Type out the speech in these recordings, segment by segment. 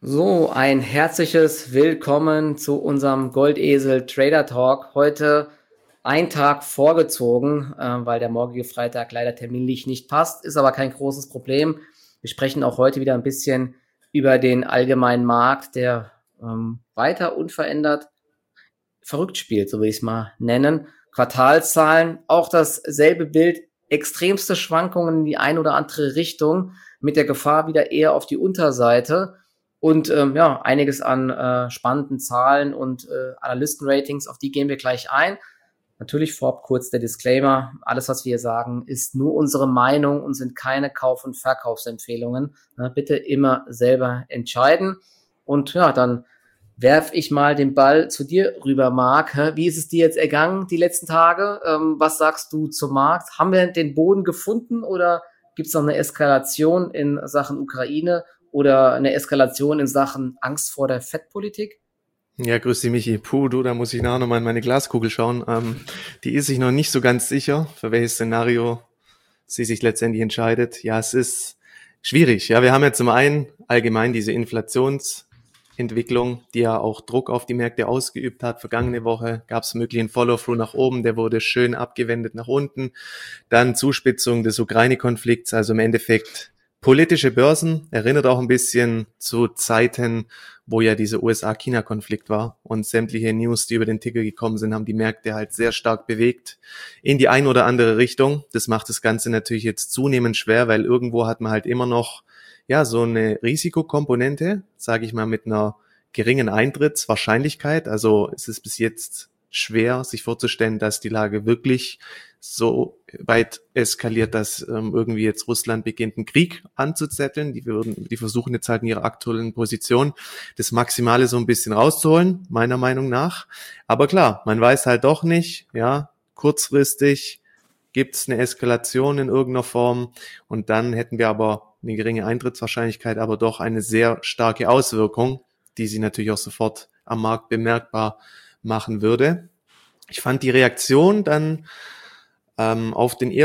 So, ein herzliches Willkommen zu unserem Goldesel Trader Talk. Heute ein Tag vorgezogen, weil der morgige Freitag leider terminlich nicht passt, ist aber kein großes Problem. Wir sprechen auch heute wieder ein bisschen über den allgemeinen Markt, der weiter unverändert verrückt spielt, so will ich es mal nennen. Quartalszahlen, auch dasselbe Bild, extremste Schwankungen in die eine oder andere Richtung, mit der Gefahr wieder eher auf die Unterseite. Und ja, einiges an spannenden Zahlen und Analystenratings, auf die gehen wir gleich ein. Natürlich vorab kurz der Disclaimer, alles, was wir hier sagen, ist nur unsere Meinung und sind keine Kauf- und Verkaufsempfehlungen. Bitte immer selber entscheiden. Und ja, dann werf ich mal den Ball zu dir rüber, Marc. Wie ist es dir jetzt ergangen die letzten Tage? Was sagst du zum Markt? Haben wir den Boden gefunden oder gibt es noch eine Eskalation in Sachen Ukraine oder eine Eskalation in Sachen Angst vor der Fettpolitik? Ja, grüß dich, Michi. Puh, du, da muss ich nachher nochmal in meine Glaskugel schauen. Die ist sich noch nicht so ganz sicher, für welches Szenario sie sich letztendlich entscheidet. Ja, es ist schwierig. Ja, wir haben ja zum einen allgemein diese Inflationsentwicklung, die ja auch Druck auf die Märkte ausgeübt hat. Vergangene Woche gab es möglichen Follow-through nach oben, der wurde schön abgewendet nach unten. Dann Zuspitzung des Ukraine-Konflikts, also im Endeffekt politische Börsen, erinnert auch ein bisschen zu Zeiten, wo ja dieser USA-China-Konflikt war und sämtliche News, die über den Ticker gekommen sind, haben die Märkte halt sehr stark bewegt in die ein oder andere Richtung. Das macht das Ganze natürlich jetzt zunehmend schwer, weil irgendwo hat man halt immer noch ja so eine Risikokomponente, sage ich mal, mit einer geringen Eintrittswahrscheinlichkeit. Also es ist bis jetzt schwer, sich vorzustellen, dass die Lage wirklich so weit eskaliert, dass irgendwie jetzt Russland beginnt, einen Krieg anzuzetteln. Die versuchen jetzt halt in ihrer aktuellen Position das Maximale so ein bisschen rauszuholen, meiner Meinung nach. Aber klar, man weiß halt doch nicht, ja, kurzfristig gibt es eine Eskalation in irgendeiner Form und dann hätten wir aber eine geringe Eintrittswahrscheinlichkeit, aber doch eine sehr starke Auswirkung, die sie natürlich auch sofort am Markt bemerkbar machen würde. Ich fand die Reaktion dann auf die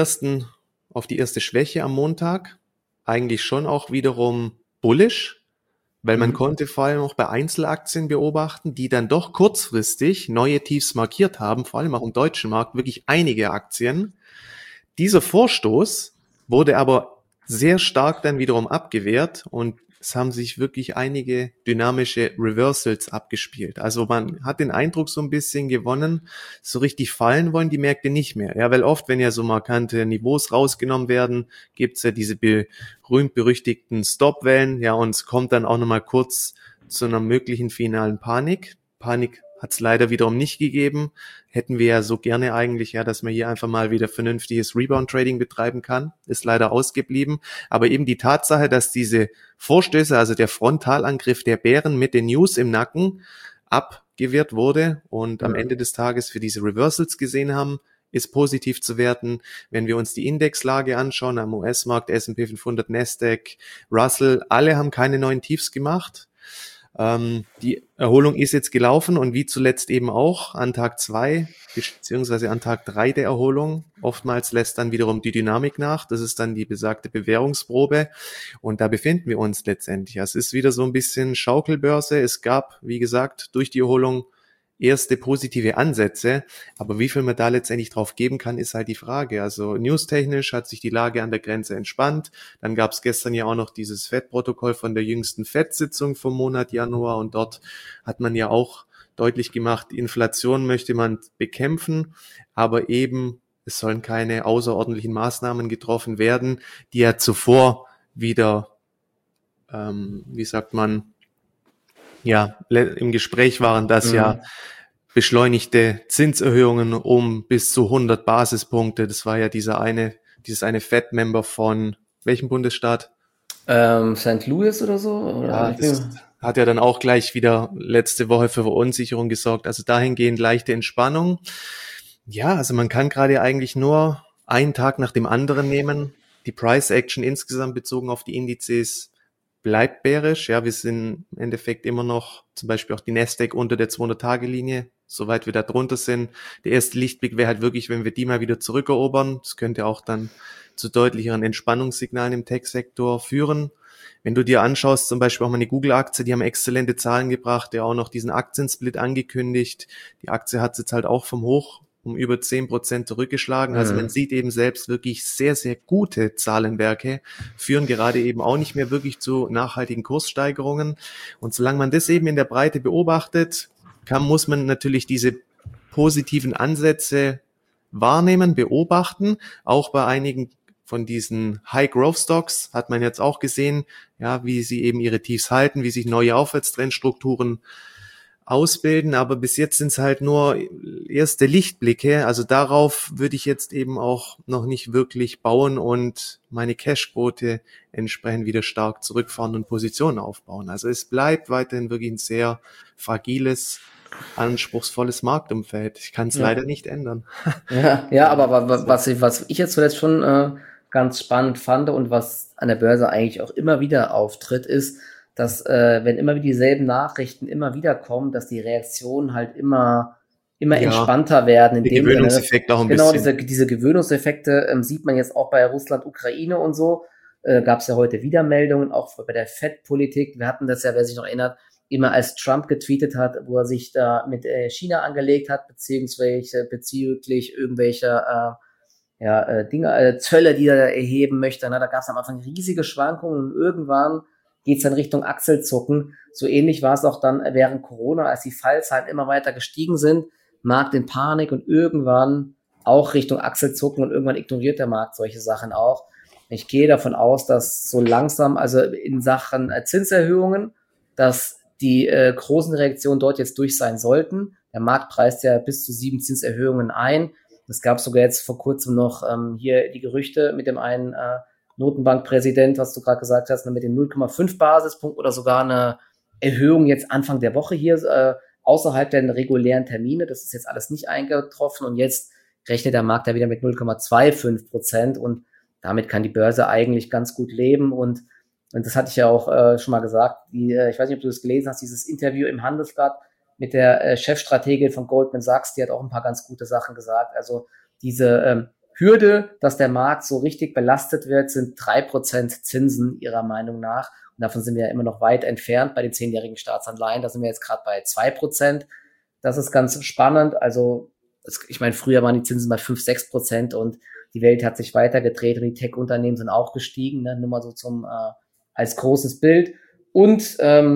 erste Schwäche am Montag eigentlich schon auch wiederum bullish, weil man konnte vor allem auch bei Einzelaktien beobachten, die dann doch kurzfristig neue Tiefs markiert haben, vor allem auch im deutschen Markt, wirklich einige Aktien. Dieser Vorstoß wurde aber sehr stark dann wiederum abgewehrt und es haben sich wirklich einige dynamische Reversals abgespielt. Also man hat den Eindruck so ein bisschen gewonnen, so richtig fallen wollen die Märkte nicht mehr. Ja, weil oft, wenn ja so markante Niveaus rausgenommen werden, gibt's ja diese berühmt-berüchtigten Stopwellen. Ja, und es kommt dann auch nochmal kurz zu einer möglichen finalen Panik. Panik hat es leider wiederum nicht gegeben. Hätten wir ja so gerne eigentlich, ja, dass man hier einfach mal wieder vernünftiges Rebound-Trading betreiben kann. Ist leider ausgeblieben. Aber eben die Tatsache, dass diese Vorstöße, also der Frontalangriff der Bären mit den News im Nacken abgewehrt wurde und am Ende des Tages für diese Reversals gesehen haben, ist positiv zu werten. Wenn wir uns die Indexlage anschauen, am US-Markt, S&P 500, Nasdaq, Russell, alle haben keine neuen Tiefs gemacht. Die Erholung ist jetzt gelaufen und wie zuletzt eben auch an Tag 2 beziehungsweise an Tag 3 der Erholung. Oftmals lässt dann wiederum die Dynamik nach. Das ist dann die besagte Bewährungsprobe und da befinden wir uns letztendlich. Es ist wieder so ein bisschen Schaukelbörse. Es gab, wie gesagt, durch die Erholung erste positive Ansätze, aber wie viel man da letztendlich drauf geben kann, ist halt die Frage. Also newstechnisch hat sich die Lage an der Grenze entspannt. Dann gab es gestern ja auch noch dieses FED-Protokoll von der jüngsten FED-Sitzung vom Monat Januar und dort hat man ja auch deutlich gemacht, Inflation möchte man bekämpfen, aber eben es sollen keine außerordentlichen Maßnahmen getroffen werden, die ja zuvor wieder, wie sagt man, ja, im Gespräch waren, dass ja beschleunigte Zinserhöhungen um bis zu 100 Basispunkte. Das war ja dieses eine Fed-Member von welchem Bundesstaat? St. Louis oder so? Oder Ja, das hat ja dann auch gleich wieder letzte Woche für Verunsicherung gesorgt. Also dahingehend leichte Entspannung. Ja, also man kann gerade eigentlich nur einen Tag nach dem anderen nehmen. Die Price Action insgesamt bezogen auf die Indizes bleibt bärisch. Ja, wir sind im Endeffekt immer noch, zum Beispiel auch die Nasdaq unter der 200-Tage-Linie, soweit wir da drunter sind. Der erste Lichtblick wäre halt wirklich, wenn wir die mal wieder zurückerobern. Das könnte auch dann zu deutlicheren Entspannungssignalen im Tech-Sektor führen. wenn du dir anschaust, zum Beispiel auch mal eine Google-Aktie, die haben exzellente Zahlen gebracht, ja auch noch diesen Aktiensplit angekündigt. Die Aktie hat jetzt halt auch vom Hoch um über 10% zurückgeschlagen. Also man sieht eben selbst wirklich sehr, sehr gute Zahlenwerke, führen gerade eben auch nicht mehr wirklich zu nachhaltigen Kurssteigerungen. Und solange man das eben in der Breite beobachtet, muss man natürlich diese positiven Ansätze wahrnehmen, beobachten. Auch bei einigen von diesen High-Growth-Stocks hat man jetzt auch gesehen, ja, wie sie eben ihre Tiefs halten, wie sich neue Aufwärtstrendstrukturen ausbilden, aber bis jetzt sind es halt nur erste Lichtblicke, also darauf würde ich jetzt eben auch noch nicht wirklich bauen und meine Cashquote entsprechend wieder stark zurückfahren und Positionen aufbauen. Also es bleibt weiterhin wirklich ein sehr fragiles, anspruchsvolles Marktumfeld. Ich kann es leider nicht ändern. Ja, aber was ich jetzt zuletzt schon ganz spannend fand und was an der Börse eigentlich auch immer wieder auftritt, ist, dass wenn immer wieder dieselben Nachrichten immer wieder kommen, dass die Reaktionen halt immer entspannter werden. Der Gewöhnungseffekt auch ein genau, bisschen. diese Gewöhnungseffekte sieht man jetzt auch bei Russland, Ukraine und so. Gab es ja heute wieder Meldungen, auch bei der Fed-Politik. Wir hatten das ja, wer sich noch erinnert, immer als Trump getweetet hat, wo er sich da mit China angelegt hat, bezüglich irgendwelcher Dinge, Zölle, die er erheben möchte. Da gab es am Anfang riesige Schwankungen und irgendwann geht's dann Richtung Achselzucken. So ähnlich war es auch dann während Corona, als die Fallzahlen immer weiter gestiegen sind, Markt in Panik und irgendwann auch Richtung Achselzucken und irgendwann ignoriert der Markt solche Sachen auch. Ich gehe davon aus, dass so langsam, also in Sachen Zinserhöhungen, dass die großen Reaktionen dort jetzt durch sein sollten. Der Markt preist ja bis zu 7 Zinserhöhungen ein. Es gab sogar jetzt vor kurzem noch hier die Gerüchte mit dem einen Notenbankpräsident, was du gerade gesagt hast, mit den 0,5 Basispunkt oder sogar eine Erhöhung jetzt Anfang der Woche hier außerhalb der regulären Termine. Das ist jetzt alles nicht eingetroffen und jetzt rechnet der Markt ja wieder mit 0,25% und damit kann die Börse eigentlich ganz gut leben und das hatte ich ja auch schon mal gesagt, ich weiß nicht, ob du das gelesen hast, dieses Interview im Handelsblatt mit der Chefstrategin von Goldman Sachs, die hat auch ein paar ganz gute Sachen gesagt. Also diese Hürde, dass der Markt so richtig belastet wird, sind 3% Zinsen ihrer Meinung nach. Und davon sind wir ja immer noch weit entfernt bei den 10-jährigen Staatsanleihen. Da sind wir jetzt gerade bei 2%. Das ist ganz spannend. Also ich meine, früher waren die Zinsen bei 5-6% und die Welt hat sich weitergedreht und die Tech-Unternehmen sind auch gestiegen. Ne? Nur mal so als großes Bild. Und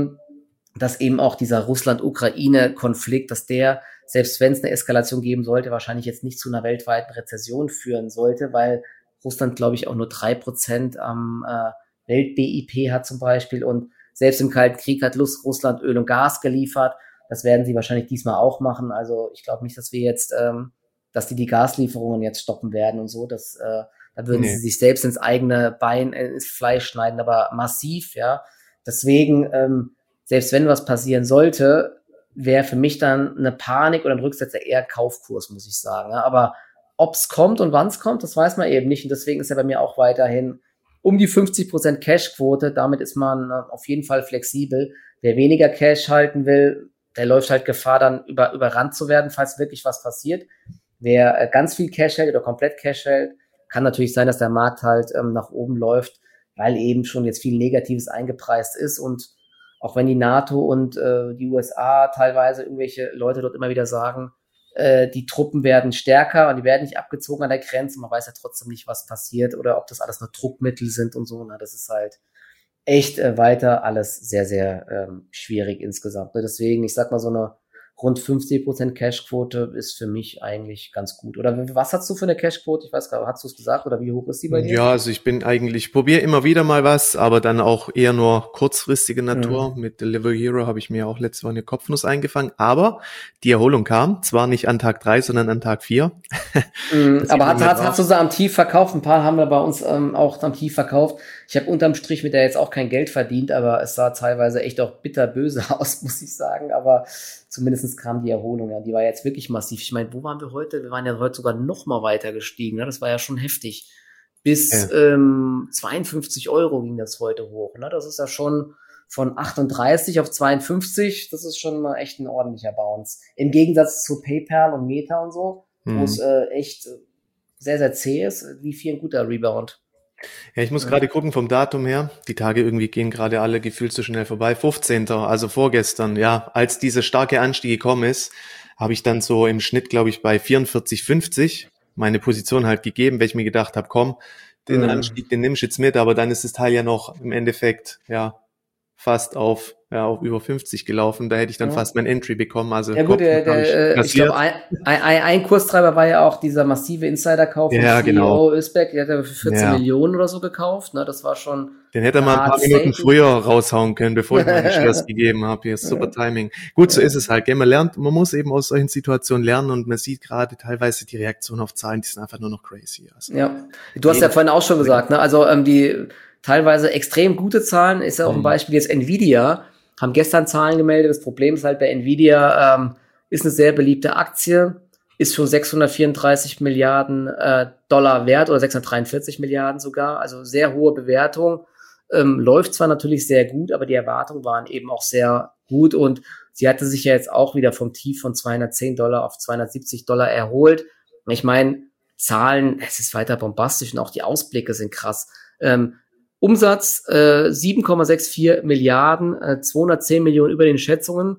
dass eben auch dieser Russland-Ukraine-Konflikt, dass der, selbst wenn es eine Eskalation geben sollte, wahrscheinlich jetzt nicht zu einer weltweiten Rezession führen sollte, weil Russland, glaube ich, auch nur 3% am Welt-BIP hat zum Beispiel und selbst im Kalten Krieg hat Russland Öl und Gas geliefert. Das werden sie wahrscheinlich diesmal auch machen. Also ich glaube nicht, dass wir jetzt, dass die Gaslieferungen jetzt stoppen werden und so. Da würden sie sich selbst ins eigene Bein, ins Fleisch schneiden, aber massiv, ja. Deswegen, selbst wenn was passieren sollte, wäre für mich dann eine Panik oder ein Rücksetzer eher Kaufkurs, muss ich sagen. Ja. Aber ob es kommt und wann es kommt, das weiß man eben nicht. Und deswegen ist er bei mir auch weiterhin um die 50% Cashquote. Damit ist man auf jeden Fall flexibel. Wer weniger Cash halten will, der läuft halt Gefahr, dann überrannt zu werden, falls wirklich was passiert. Wer ganz viel Cash hält oder komplett Cash hält, kann natürlich sein, dass der Markt halt nach oben läuft, weil eben schon jetzt viel Negatives eingepreist ist und auch wenn die NATO und die USA teilweise irgendwelche Leute dort immer wieder sagen, die Truppen werden stärker und die werden nicht abgezogen an der Grenze, man weiß ja trotzdem nicht, was passiert oder ob das alles nur Druckmittel sind und so. Na, das ist halt echt weiter alles sehr, sehr schwierig insgesamt. Ne? Deswegen, ich sag mal, so eine rund 50% Cashquote ist für mich eigentlich ganz gut. Oder was hast du für eine Cashquote? Ich weiß gar nicht, hast du es gesagt oder wie hoch ist die bei dir? Ja, also ich probiere immer wieder mal was, aber dann auch eher nur kurzfristige Natur. Mit Delivery Hero habe ich mir auch letzte Woche eine Kopfnuss eingefangen, aber die Erholung kam, zwar nicht an Tag 3, sondern an Tag 4. Aber hast du sie am Tief verkauft? Ein paar haben wir bei uns auch am Tief verkauft. Ich habe unterm Strich mit der jetzt auch kein Geld verdient, aber es sah teilweise echt auch bitterböse aus, muss ich sagen. Aber zumindest kam die Erholung, ja. Die war jetzt wirklich massiv. Ich meine, wo waren wir heute? Wir waren ja heute sogar noch mal weiter gestiegen. Ne? Das war ja schon heftig. Bis 52 Euro ging das heute hoch. Ne? Das ist ja schon von 38 auf 52. Das ist schon mal echt ein ordentlicher Bounce. Im Gegensatz zu PayPal und Meta und so, wo es echt sehr, sehr zäh ist, wie viel ein guter Rebound. Ja, ich muss gerade gucken vom Datum her. Die Tage irgendwie gehen gerade alle gefühlt so schnell vorbei. 15., also vorgestern, ja, als dieser starke Anstieg gekommen ist, habe ich dann so im Schnitt, glaube ich, bei 44,50 meine Position halt gegeben, weil ich mir gedacht habe, komm, den Anstieg, den nimmst du jetzt mit, aber dann ist das Teil ja noch im Endeffekt, ja, fast auf über 50 gelaufen. Da hätte ich dann Ja. fast mein Entry bekommen, also Ja gut, Kopf habe ich ich glaube, kassiert. ein Kurstreiber war ja auch dieser massive Insiderkauf vom Ja, genau. CEO Özbek, der hat ja für 14 Ja. Millionen oder so gekauft, ne? Das war schon Den hätte er eine mal ein Hard paar Minuten Statement. früher raushauen können, bevor ich meine Shares gegeben habe. Hier ist super Timing. Gut, so ist es halt. Gell? Man lernt, man muss eben aus solchen Situationen lernen und man sieht gerade teilweise die Reaktion auf Zahlen, die sind einfach nur noch crazy. Also, Ja, du hast ja vorhin auch schon gesagt, ne? Also die teilweise extrem gute Zahlen, ist ja auch ein Beispiel jetzt Nvidia, haben gestern Zahlen gemeldet. Das Problem ist halt bei Nvidia, ist eine sehr beliebte Aktie, ist schon 634 Milliarden Dollar wert oder 643 Milliarden sogar, also sehr hohe Bewertung. Läuft zwar natürlich sehr gut, aber die Erwartungen waren eben auch sehr gut und sie hatte sich ja jetzt auch wieder vom Tief von 210 Dollar auf 270 Dollar erholt. Ich meine, Zahlen, es ist weiter bombastisch und auch die Ausblicke sind krass. Umsatz 7,64 Milliarden, 210 Millionen über den Schätzungen,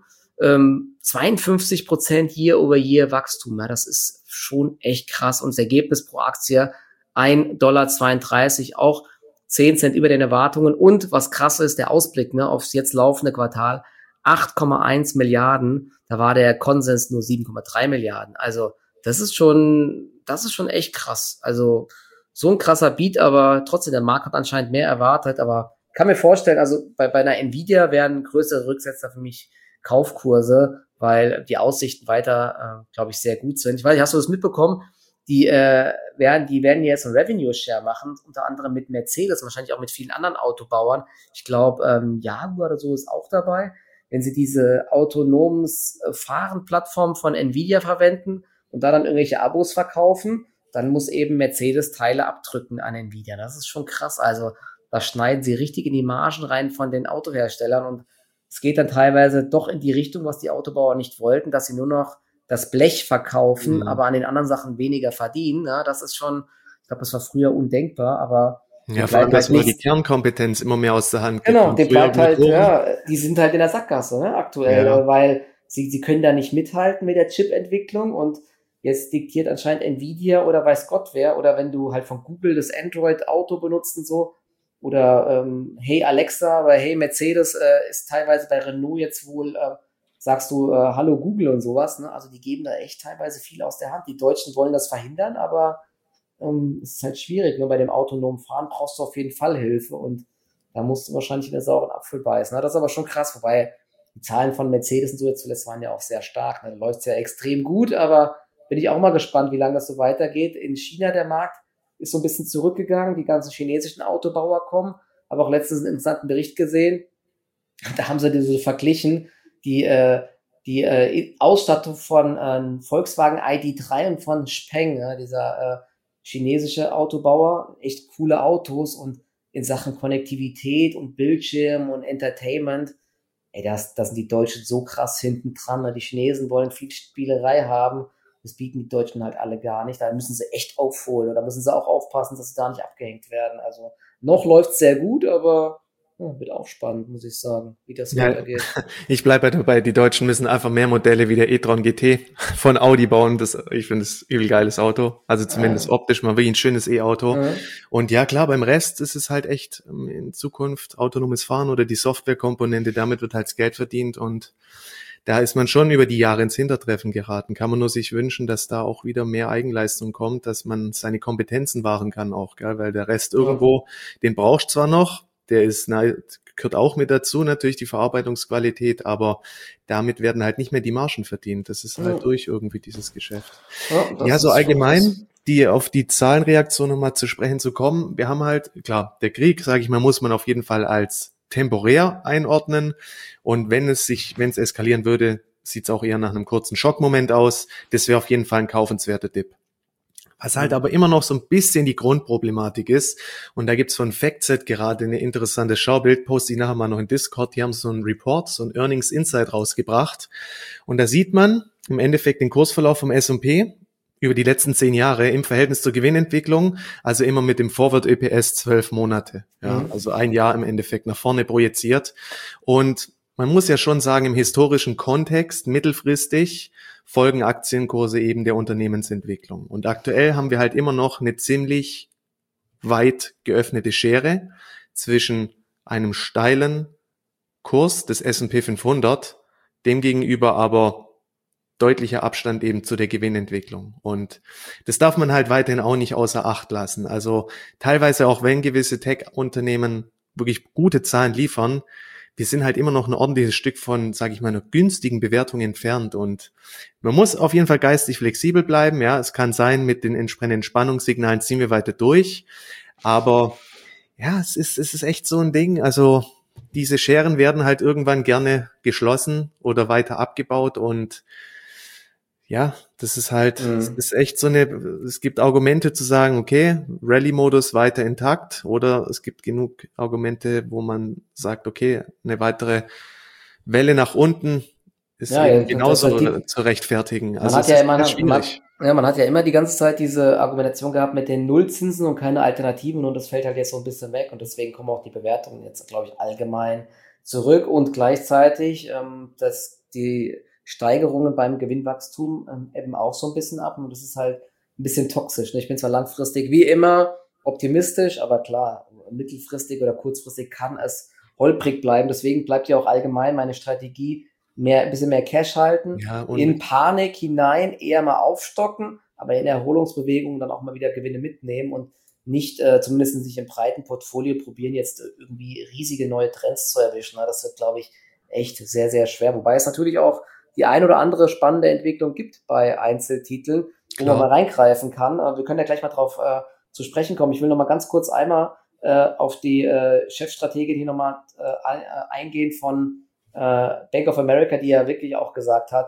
52% Year-over-Year Wachstum. Ja, das ist schon echt krass. Und das Ergebnis pro Aktie 1,32 $, auch 10 Cent über den Erwartungen. Und was krass ist, der Ausblick aufs jetzt laufende Quartal, 8,1 Milliarden. Da war der Konsens nur 7,3 Milliarden. Also das ist schon echt krass. Also so ein krasser Beat, aber trotzdem, der Markt hat anscheinend mehr erwartet. Aber kann mir vorstellen, also bei einer Nvidia werden größere Rücksetzer für mich Kaufkurse, weil die Aussichten weiter, glaube ich, sehr gut sind. Ich weiß nicht, hast du das mitbekommen? Die werden jetzt einen Revenue-Share machen, unter anderem mit Mercedes, wahrscheinlich auch mit vielen anderen Autobauern. Ich glaube, Jaguar oder so ist auch dabei. Wenn sie diese autonomes Fahren-Plattform von Nvidia verwenden und da dann irgendwelche Abos verkaufen, dann muss eben Mercedes Teile abdrücken an Nvidia. Das ist schon krass. Also da schneiden sie richtig in die Margen rein von den Autoherstellern und es geht dann teilweise doch in die Richtung, was die Autobauer nicht wollten, dass sie nur noch das Blech verkaufen, aber an den anderen Sachen weniger verdienen. Ja, das ist schon, ich glaube, das war früher undenkbar, aber ja, vor allem, dass man die Kernkompetenz immer mehr aus der Hand gibt. Genau, dem bleibt halt, ja, die sind halt in der Sackgasse, ne, aktuell, weil sie können da nicht mithalten mit der Chip-Entwicklung und jetzt diktiert anscheinend Nvidia oder weiß Gott wer, oder wenn du halt von Google das Android-Auto benutzt und so, oder Hey Alexa oder Hey Mercedes ist teilweise bei Renault jetzt wohl, sagst du Hallo Google und sowas, ne? Also die geben da echt teilweise viel aus der Hand. Die Deutschen wollen das verhindern, aber es ist halt schwierig. Nur bei dem autonomen Fahren brauchst du auf jeden Fall Hilfe und da musst du wahrscheinlich in der sauren Apfel beißen. Ne? Das ist aber schon krass, wobei die Zahlen von Mercedes und so jetzt zuletzt waren ja auch sehr stark. Ne? Da läuft es ja extrem gut, aber bin ich auch mal gespannt, wie lange das so weitergeht. In China der Markt ist so ein bisschen zurückgegangen, die ganzen chinesischen Autobauer kommen, aber auch letztens einen interessanten Bericht gesehen, da haben sie diese verglichen, die Ausstattung von Volkswagen ID.3 und von Xpeng, dieser chinesische Autobauer, echt coole Autos und in Sachen Konnektivität und Bildschirm und Entertainment, das sind die Deutschen so krass hinten dran. Ne? Die Chinesen wollen viel Spielerei haben, das bieten die Deutschen halt alle gar nicht. Da müssen sie echt aufholen oder müssen sie auch aufpassen, dass sie da nicht abgehängt werden. Also noch läuft's sehr gut, aber wird auch spannend, muss ich sagen, wie das weitergeht. Ich bleibe dabei, die Deutschen müssen einfach mehr Modelle wie der e-tron GT von Audi bauen. Ich finde das übel geiles Auto. Also zumindest optisch mal wie ein schönes E-Auto. Und ja, klar, beim Rest ist es halt echt in Zukunft autonomes Fahren oder die Softwarekomponente, damit wird halt das Geld verdient und da ist man schon über die Jahre ins Hintertreffen geraten. Kann man nur sich wünschen, dass da auch wieder mehr Eigenleistung kommt, dass man seine Kompetenzen wahren kann auch, gell? Weil der Rest irgendwo, den brauchst zwar noch, der gehört auch mit dazu, natürlich die Verarbeitungsqualität, aber damit werden halt nicht mehr die Margen verdient. Das ist halt durch irgendwie dieses Geschäft. Ja, so allgemein, auf die Zahlenreaktion nochmal zu sprechen zu kommen. Wir haben halt, klar, der Krieg, sage ich mal, muss man auf jeden Fall als temporär einordnen. Und wenn es eskalieren würde, sieht es auch eher nach einem kurzen Schockmoment aus. Das wäre auf jeden Fall ein kaufenswerter Dip. Was halt aber immer noch so ein bisschen die Grundproblematik ist, und da gibt's von FactSet gerade eine interessante Schaubild, poste ich nachher mal noch in Discord, die haben so einen Report, so ein Earnings Insight rausgebracht, und da sieht man im Endeffekt den Kursverlauf vom S&P über die letzten 10 Jahre im Verhältnis zur Gewinnentwicklung, also immer mit dem Forward ÖPS 12 Monate, ja, also ein Jahr im Endeffekt nach vorne projiziert. Und man muss ja schon sagen, im historischen Kontext, mittelfristig, folgen Aktienkurse eben der Unternehmensentwicklung. Und aktuell haben wir halt immer noch eine ziemlich weit geöffnete Schere zwischen einem steilen Kurs des S&P 500, demgegenüber aber deutlicher Abstand eben zu der Gewinnentwicklung. Und das darf man halt weiterhin auch nicht außer Acht lassen. Also teilweise auch wenn gewisse Tech-Unternehmen wirklich gute Zahlen liefern, wir sind halt immer noch ein ordentliches Stück von, sage ich mal, einer günstigen Bewertung entfernt. Und man muss auf jeden Fall geistig flexibel bleiben. Ja, es kann sein, mit den entsprechenden Spannungssignalen ziehen wir weiter durch. Aber ja, es ist echt so ein Ding. Also diese Scheren werden halt irgendwann gerne geschlossen oder weiter abgebaut und ja, das ist halt, es ist echt so es gibt Argumente zu sagen, okay, Rallye-Modus weiter intakt, oder es gibt genug Argumente, wo man sagt, okay, eine weitere Welle nach unten ist eben genauso zu rechtfertigen. Also es ist schwierig. Man hat ja immer die ganze Zeit diese Argumentation gehabt mit den Nullzinsen und keine Alternativen, und das fällt halt jetzt so ein bisschen weg, und deswegen kommen auch die Bewertungen jetzt, glaube ich, allgemein zurück, und gleichzeitig, dass die Steigerungen beim Gewinnwachstum eben auch so ein bisschen ab, und das ist halt ein bisschen toxisch. Ich bin zwar langfristig wie immer optimistisch, aber klar, mittelfristig oder kurzfristig kann es holprig bleiben. Deswegen bleibt ja auch allgemein meine Strategie, ein bisschen mehr Cash halten, in Panik hinein eher mal aufstocken, aber in Erholungsbewegungen dann auch mal wieder Gewinne mitnehmen und nicht zumindest sich im breiten Portfolio probieren, jetzt irgendwie riesige neue Trends zu erwischen. Das wird, glaube ich, echt sehr, sehr schwer. Wobei es natürlich auch die ein oder andere spannende Entwicklung gibt bei Einzeltiteln, wo man mal reingreifen kann. Wir können ja gleich mal drauf zu sprechen kommen. Ich will noch mal ganz kurz einmal auf die Chefstrategin hier nochmal eingehen von Bank of America, die ja wirklich auch gesagt hat,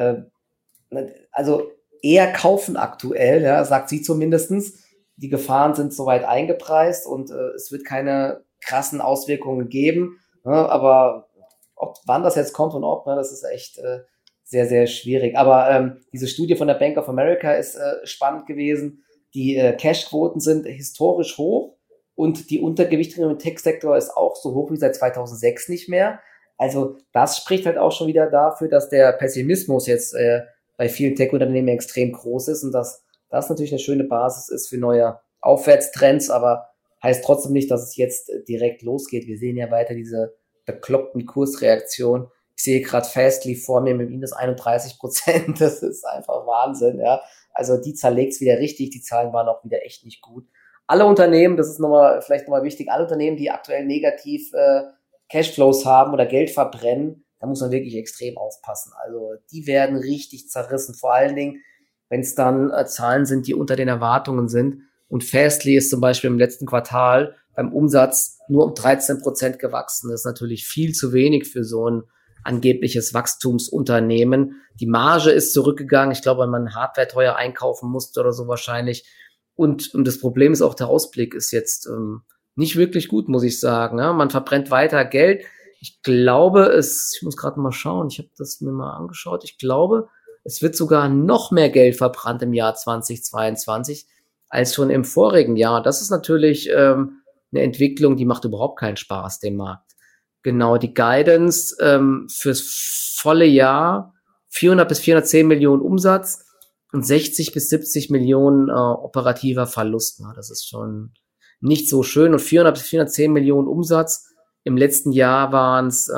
also eher kaufen aktuell, ja, sagt sie zumindestens. Die Gefahren sind soweit eingepreist und es wird keine krassen Auswirkungen geben, aber wann das jetzt kommt und ob, das ist echt sehr, sehr schwierig. Aber diese Studie von der Bank of America ist spannend gewesen. Die Cashquoten sind historisch hoch und die Untergewichtung im Tech-Sektor ist auch so hoch wie seit 2006 nicht mehr. Also das spricht halt auch schon wieder dafür, dass der Pessimismus jetzt bei vielen Tech-Unternehmen extrem groß ist und dass das natürlich eine schöne Basis ist für neue Aufwärtstrends, aber heißt trotzdem nicht, dass es jetzt direkt losgeht. Wir sehen ja weiter diese bekloppten Kursreaktionen. Ich sehe gerade Fastly vor mir mit minus 31%. Das ist einfach Wahnsinn, ja. Also die zerlegt's wieder richtig. Die Zahlen waren auch wieder echt nicht gut. Alle Unternehmen, das ist vielleicht nochmal wichtig, alle Unternehmen, die aktuell negativ Cashflows haben oder Geld verbrennen, da muss man wirklich extrem aufpassen. Also die werden richtig zerrissen. Vor allen Dingen, wenn es dann Zahlen sind, die unter den Erwartungen sind. Und Fastly ist zum Beispiel im letzten Quartal beim Umsatz nur um 13% gewachsen. Das ist natürlich viel zu wenig für so ein angebliches Wachstumsunternehmen. Die Marge ist zurückgegangen. Ich glaube, weil man Hardware teuer einkaufen musste oder so wahrscheinlich. Und das Problem ist auch, der Ausblick ist jetzt nicht wirklich gut, muss ich sagen. Ja? Man verbrennt weiter Geld. Ich glaube, ich muss gerade mal schauen, ich habe das mir mal angeschaut. Ich glaube, es wird sogar noch mehr Geld verbrannt im Jahr 2022 als schon im vorigen Jahr. Das ist natürlich eine Entwicklung, die macht überhaupt keinen Spaß, dem Markt. Genau, die Guidance fürs volle Jahr 400 bis 410 Millionen Umsatz und 60 bis 70 Millionen operativer Verlust. Das ist schon nicht so schön. Und 400 bis 410 Millionen Umsatz. Im letzten Jahr waren es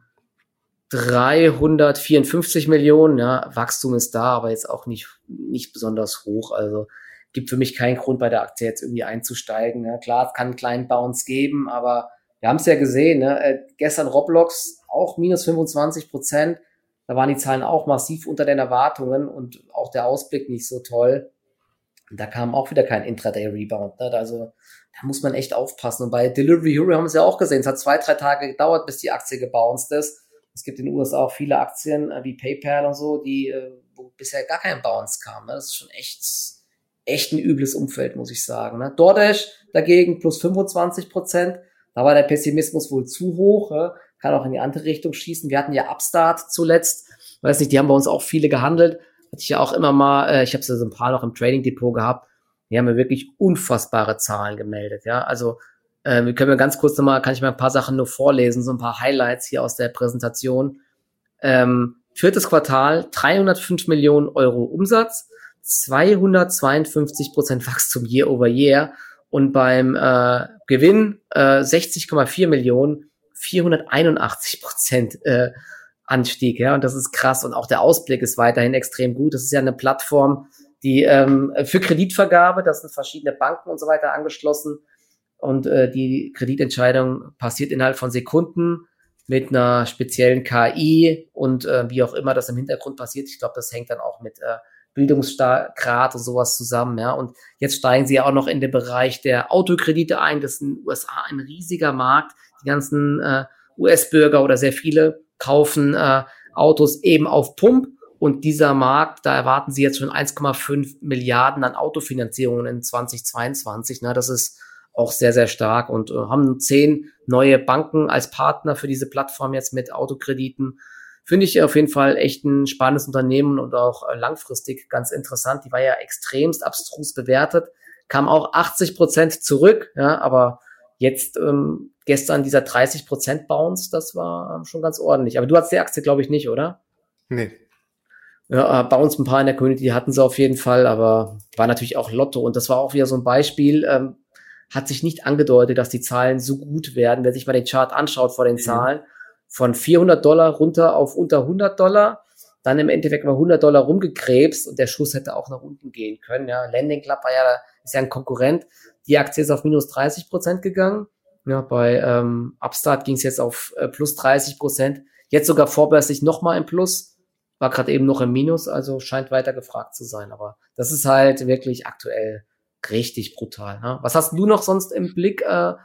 354 Millionen. Ja, Wachstum ist da, aber jetzt auch nicht besonders hoch. Also gibt für mich keinen Grund, bei der Aktie jetzt irgendwie einzusteigen. Ja, klar, es kann einen kleinen Bounce geben, aber wir haben es ja gesehen. Ne? Gestern Roblox auch minus 25%. Da waren die Zahlen auch massiv unter den Erwartungen und auch der Ausblick nicht so toll. Da kam auch wieder kein Intraday-Rebound. Ne? Also da muss man echt aufpassen. Und bei Delivery Hero haben wir es ja auch gesehen. Es hat 2-3 Tage gedauert, bis die Aktie gebounced ist. Es gibt in den USA auch viele Aktien wie PayPal und so, wo bisher gar kein Bounce kam. Ne? Das ist schon echt ein übles Umfeld, muss ich sagen. Ne? DoorDash dagegen plus 25%. Da war der Pessimismus wohl zu hoch. Kann auch in die andere Richtung schießen. Wir hatten ja Upstart zuletzt. Weiß nicht, die haben bei uns auch viele gehandelt. hatte ich ja auch immer mal, ich habe so ein paar noch im Trading Depot gehabt, die haben mir wirklich unfassbare Zahlen gemeldet, ja, also wir können mir ganz kurz nochmal, kann ich mal ein paar Sachen nur vorlesen, so ein paar Highlights hier aus der Präsentation. Viertes Quartal, 305 Millionen Euro Umsatz, 252% Wachstum year over year und beim Gewinn 60,4 Millionen, 481% Anstieg, ja, und das ist krass und auch der Ausblick ist weiterhin extrem gut. Das ist ja eine Plattform, die für Kreditvergabe, da sind verschiedene Banken und so weiter angeschlossen und die Kreditentscheidung passiert innerhalb von Sekunden mit einer speziellen KI und wie auch immer das im Hintergrund passiert. Ich glaube, das hängt dann auch mit Bildungsgrad und sowas zusammen, ja. Und jetzt steigen sie ja auch noch in den Bereich der Autokredite ein. Das ist in den USA ein riesiger Markt. Die ganzen US-Bürger oder sehr viele kaufen Autos eben auf Pump. Und dieser Markt, da erwarten sie jetzt schon 1,5 Milliarden an Autofinanzierungen in 2022. Ne? Das ist auch sehr, sehr stark und haben 10 neue Banken als Partner für diese Plattform jetzt mit Autokrediten. Finde ich auf jeden Fall echt ein spannendes Unternehmen und auch langfristig ganz interessant. Die war ja extremst abstrus bewertet, kam auch 80% zurück, ja, aber jetzt gestern dieser 30% Bounce, das war schon ganz ordentlich. Aber du hast die Aktie, glaube ich, nicht, oder? Nee. Ja, bei uns ein paar in der Community hatten sie auf jeden Fall, aber war natürlich auch Lotto und das war auch wieder so ein Beispiel, hat sich nicht angedeutet, dass die Zahlen so gut werden. Wer sich mal den Chart anschaut vor den Zahlen, von $400 runter auf unter $100, dann im Endeffekt mal $100 rumgekrebst und der Schuss hätte auch nach unten gehen können. Ja, Landing Club war ja, ist ja ein Konkurrent. Die Aktie ist auf minus 30% gegangen. Ja, bei Upstart ging es jetzt auf plus 30%. Jetzt sogar vorbörslich nochmal im Plus. War gerade eben noch im Minus, also scheint weiter gefragt zu sein. Aber das ist halt wirklich aktuell richtig brutal. Ne? Was hast du noch sonst im Blick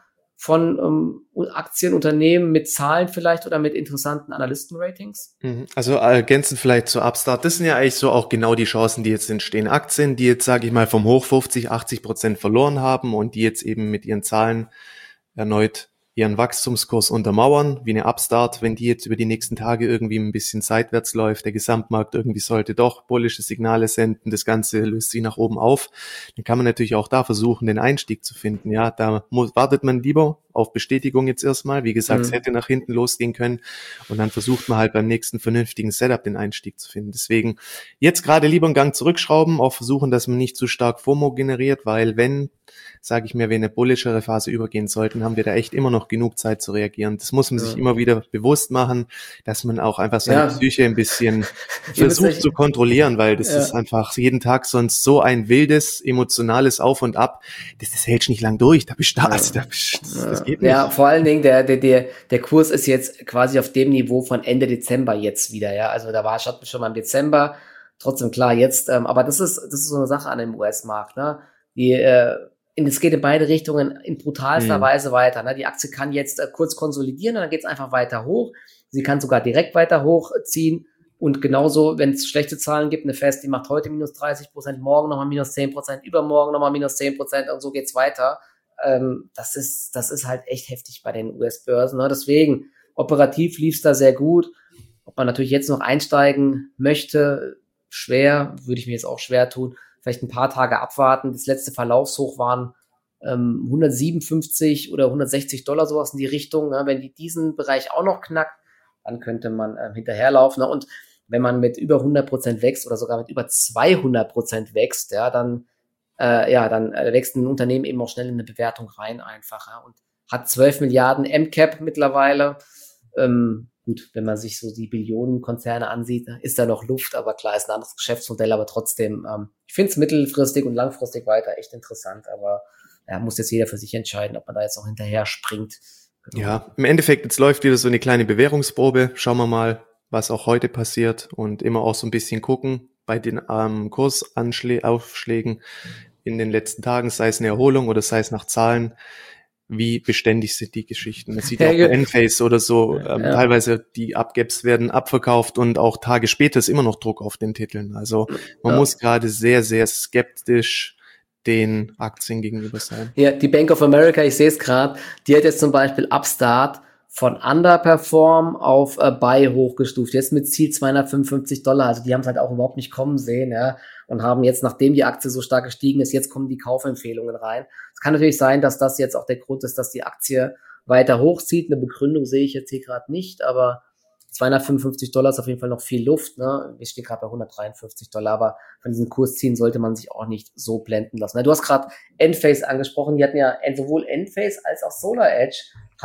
von Aktienunternehmen mit Zahlen vielleicht oder mit interessanten Analystenratings? Also ergänzend vielleicht zu Upstart. Das sind ja eigentlich so auch genau die Chancen, die jetzt entstehen. Aktien, die jetzt, sage ich mal, vom Hoch 50-80% verloren haben und die jetzt eben mit ihren Zahlen erneut ihren Wachstumskurs untermauern, wie eine Upstart, wenn die jetzt über die nächsten Tage irgendwie ein bisschen seitwärts läuft, der Gesamtmarkt irgendwie sollte doch bullische Signale senden, das Ganze löst sich nach oben auf, dann kann man natürlich auch da versuchen, den Einstieg zu finden. Ja, da wartet man lieber auf Bestätigung jetzt erstmal. Wie gesagt, es hätte nach hinten losgehen können und dann versucht man halt beim nächsten vernünftigen Setup den Einstieg zu finden. Deswegen jetzt gerade lieber einen Gang zurückschrauben, auch versuchen, dass man nicht zu stark FOMO generiert, weil wenn, sage ich mir, wir in eine bullischere Phase übergehen sollten, haben wir da echt immer noch genug Zeit zu reagieren. Das muss man sich immer wieder bewusst machen, dass man auch einfach seine Psyche ein bisschen versucht zu kontrollieren, weil das ist einfach jeden Tag sonst so ein wildes, emotionales Auf und Ab. Das hält nicht lang durch. Da bist du das geht nicht. Ja, vor allen Dingen der Kurs ist jetzt quasi auf dem Niveau von Ende Dezember jetzt wieder, ja. Also da war schon mal im Dezember, trotzdem klar jetzt, aber das ist so eine Sache an dem US-Markt, ne? Es geht in beide Richtungen in brutalster Weise weiter. Ne? Die Aktie kann jetzt kurz konsolidieren und dann geht es einfach weiter hoch. Sie kann sogar direkt weiter hochziehen. Und genauso, wenn es schlechte Zahlen gibt, eine Fest, die macht heute minus 30%, morgen nochmal minus 10%, übermorgen nochmal minus 10% und so geht's weiter. Das ist halt echt heftig bei den US-Börsen. Ne? Deswegen, operativ lief's da sehr gut. Ob man natürlich jetzt noch einsteigen möchte, schwer, würde ich mir jetzt auch schwer tun. Vielleicht ein paar Tage abwarten. Das letzte Verlaufshoch waren 157 oder $160, sowas in die Richtung. Ne? Wenn die diesen Bereich auch noch knackt, dann könnte man hinterherlaufen. Ne? Und wenn man mit über 100% wächst oder sogar mit über 200% wächst, ja, dann wächst ein Unternehmen eben auch schnell in eine Bewertung rein einfach. Ja? Und hat 12 Milliarden MCAP mittlerweile. Gut, wenn man sich so die Billionenkonzerne ansieht, ist da noch Luft, aber klar, ist ein anderes Geschäftsmodell, aber trotzdem, ich finde es mittelfristig und langfristig weiter echt interessant, aber muss jetzt jeder für sich entscheiden, ob man da jetzt noch hinterher springt. Genau. Ja, im Endeffekt, jetzt läuft wieder so eine kleine Bewährungsprobe, schauen wir mal, was auch heute passiert und immer auch so ein bisschen gucken bei den Kursaufschlägen in den letzten Tagen, sei es eine Erholung oder sei es nach Zahlen, wie beständig sind die Geschichten. Man sieht ja auch bei Enphase oder so, teilweise die Upgaps werden abverkauft und auch Tage später ist immer noch Druck auf den Titeln. Also man muss gerade sehr, sehr skeptisch den Aktien gegenüber sein. Ja, die Bank of America, ich sehe es gerade, die hat jetzt zum Beispiel Upstart von Underperform auf Buy hochgestuft. Jetzt mit Ziel $255. Also die haben es halt auch überhaupt nicht kommen sehen, ja. Und haben jetzt, nachdem die Aktie so stark gestiegen ist, jetzt kommen die Kaufempfehlungen rein. Es kann natürlich sein, dass das jetzt auch der Grund ist, dass die Aktie weiter hochzieht. Eine Begründung sehe ich jetzt hier gerade nicht, aber $255 ist auf jeden Fall noch viel Luft, ne? Wir stehen gerade bei $153, aber von diesen Kurszielen sollte man sich auch nicht so blenden lassen. Du hast gerade Enphase angesprochen, die hatten ja sowohl Enphase als auch SolarEdge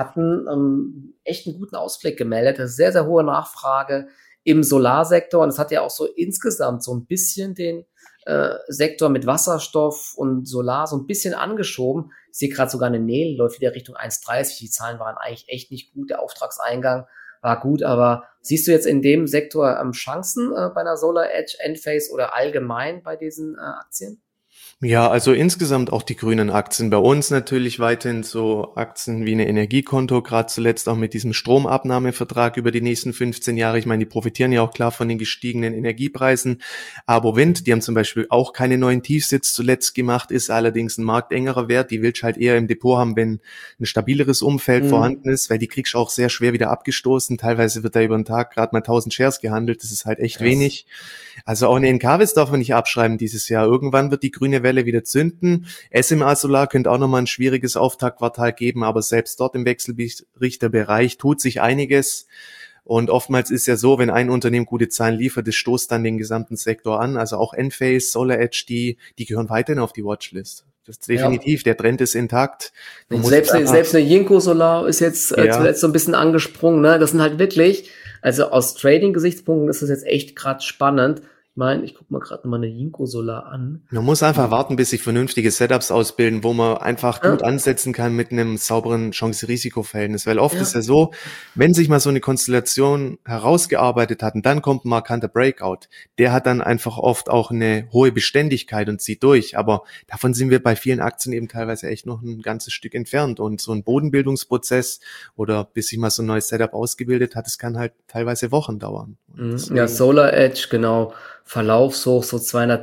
hatten echt einen guten Ausblick gemeldet. Das ist sehr, sehr hohe Nachfrage im Solarsektor und es hat ja auch so insgesamt so ein bisschen den Sektor mit Wasserstoff und Solar so ein bisschen angeschoben. Ich sehe gerade sogar eine Nel, läuft wieder Richtung 1,30. Die Zahlen waren eigentlich echt nicht gut. Der Auftragseingang war gut, aber siehst du jetzt in dem Sektor Chancen bei einer SolarEdge, Enphase oder allgemein bei diesen Aktien? Ja, also insgesamt auch die grünen Aktien. Bei uns natürlich weiterhin so Aktien wie eine Energiekonto, gerade zuletzt auch mit diesem Stromabnahmevertrag über die nächsten 15 Jahre. Ich meine, die profitieren ja auch klar von den gestiegenen Energiepreisen. Aber Wind, die haben zum Beispiel auch keine neuen Tiefs jetzt zuletzt gemacht, ist allerdings ein marktengerer Wert. Die willst du halt eher im Depot haben, wenn ein stabileres Umfeld vorhanden ist, weil die kriegst du auch sehr schwer wieder abgestoßen. Teilweise wird da über den Tag gerade mal 1000 Shares gehandelt. Das ist halt echt wenig. Also auch eine Encavis darf man nicht abschreiben dieses Jahr. Irgendwann wird die grüne Welle wieder zünden. SMA Solar könnte auch nochmal ein schwieriges Auftaktquartal geben, aber selbst dort im Wechselrichterbereich tut sich einiges. Und oftmals ist ja so, wenn ein Unternehmen gute Zahlen liefert, das stoßt dann den gesamten Sektor an. Also auch Enphase, SolarEdge, die gehören weiterhin auf die Watchlist. Das ist definitiv, der Trend ist intakt. Selbst eine Jinko Solar ist jetzt zuletzt so ein bisschen angesprungen. Ne? Das sind halt wirklich, also aus Trading-Gesichtspunkten ist das jetzt echt gerade spannend. Ich gucke mal gerade nochmal eine Jinko Solar an. Man muss einfach warten, bis sich vernünftige Setups ausbilden, wo man einfach gut ansetzen kann mit einem sauberen Chance-Risiko-Verhältnis. Weil oft ist ja so, wenn sich mal so eine Konstellation herausgearbeitet hat und dann kommt ein markanter Breakout, der hat dann einfach oft auch eine hohe Beständigkeit und zieht durch. Aber davon sind wir bei vielen Aktien eben teilweise echt noch ein ganzes Stück entfernt. Und so ein Bodenbildungsprozess oder bis sich mal so ein neues Setup ausgebildet hat, das kann halt teilweise Wochen dauern. Ja, SolarEdge, genau. Verlaufshoch so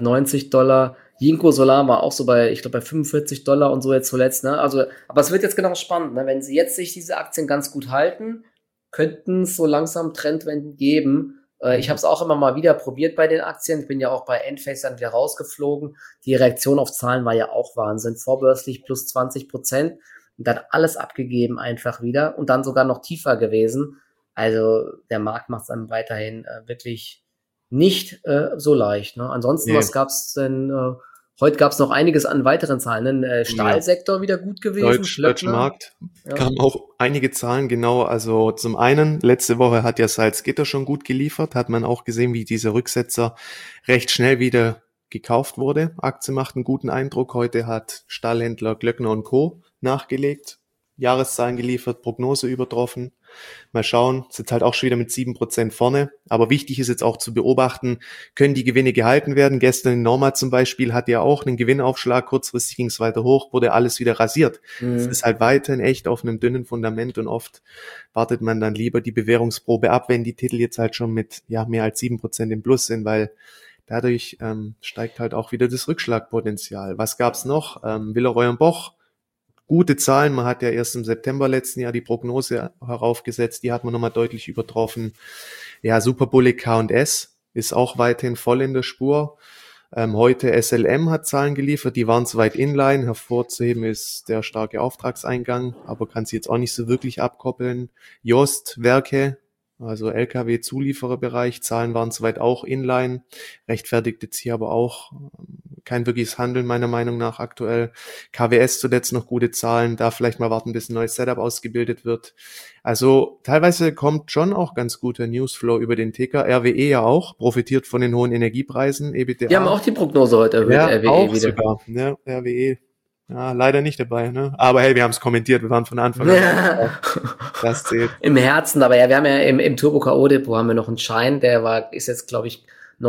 $290. Jinko Solar war auch so bei, ich glaube, bei $45 und so jetzt zuletzt, ne? Also, aber es wird jetzt genau spannend, ne? Wenn sie jetzt sich diese Aktien ganz gut halten, könnten es so langsam Trendwenden geben. Ich habe es auch immer mal wieder probiert bei den Aktien. Ich bin ja auch bei Enphase dann wieder rausgeflogen. Die Reaktion auf Zahlen war ja auch Wahnsinn. Vorbörslich plus 20% und dann alles abgegeben einfach wieder und dann sogar noch tiefer gewesen. Also der Markt macht es dann weiterhin wirklich nicht so leicht. Ne? Ansonsten, was gab's denn? Heute gab's noch einiges an weiteren Zahlen. Ne? Stahlsektor wieder gut gewesen. Deutscher Markt kamen auch einige Zahlen, genau. Also zum einen, letzte Woche hat ja Salzgitter schon gut geliefert. Hat man auch gesehen, wie dieser Rücksetzer recht schnell wieder gekauft wurde. Aktie macht einen guten Eindruck. Heute hat Stahlhändler Glöckner und Co. nachgelegt. Jahreszahlen geliefert, Prognose übertroffen. Mal schauen, sind halt auch schon wieder mit 7% vorne. Aber wichtig ist jetzt auch zu beobachten, können die Gewinne gehalten werden? Gestern in Norma zum Beispiel hat ja auch einen Gewinnaufschlag, kurzfristig ging es weiter hoch, wurde alles wieder rasiert. Es ist halt weiterhin echt auf einem dünnen Fundament und oft wartet man dann lieber die Bewährungsprobe ab, wenn die Titel jetzt halt schon mit mehr als 7% im Plus sind, weil dadurch steigt halt auch wieder das Rückschlagpotenzial. Was gab's noch? Villeroy und Boch. Gute Zahlen, man hat ja erst im September letzten Jahr die Prognose heraufgesetzt, die hat man nochmal deutlich übertroffen. Ja, Superbully K&S ist auch weiterhin voll in der Spur. Heute SLM hat Zahlen geliefert, die waren soweit inline. Hervorzuheben ist der starke Auftragseingang, aber kann sie jetzt auch nicht so wirklich abkoppeln. Jost, Werke, also LKW-Zuliefererbereich, Zahlen waren soweit auch inline, rechtfertigt jetzt hier aber auch kein wirkliches Handeln meiner Meinung nach aktuell. KWS zuletzt noch gute Zahlen, da vielleicht mal warten, bis ein neues Setup ausgebildet wird. Also teilweise kommt schon auch ganz guter Newsflow über den Ticker. RWE ja auch, profitiert von den hohen Energiepreisen, EBITDA. Die haben auch die Prognose heute erhöht, ja, RWE auch wieder. Sogar. Ja, RWE. Ja, leider nicht dabei, ne? Aber hey, wir haben es kommentiert, wir waren von Anfang an. Das zählt. Im Herzen, aber ja, wir haben ja im Turbo K.O. Depot haben wir noch einen Schein, ist jetzt, glaube ich,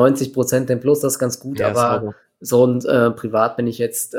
90% im Plus, das ist ganz gut, ja, aber so und privat bin ich jetzt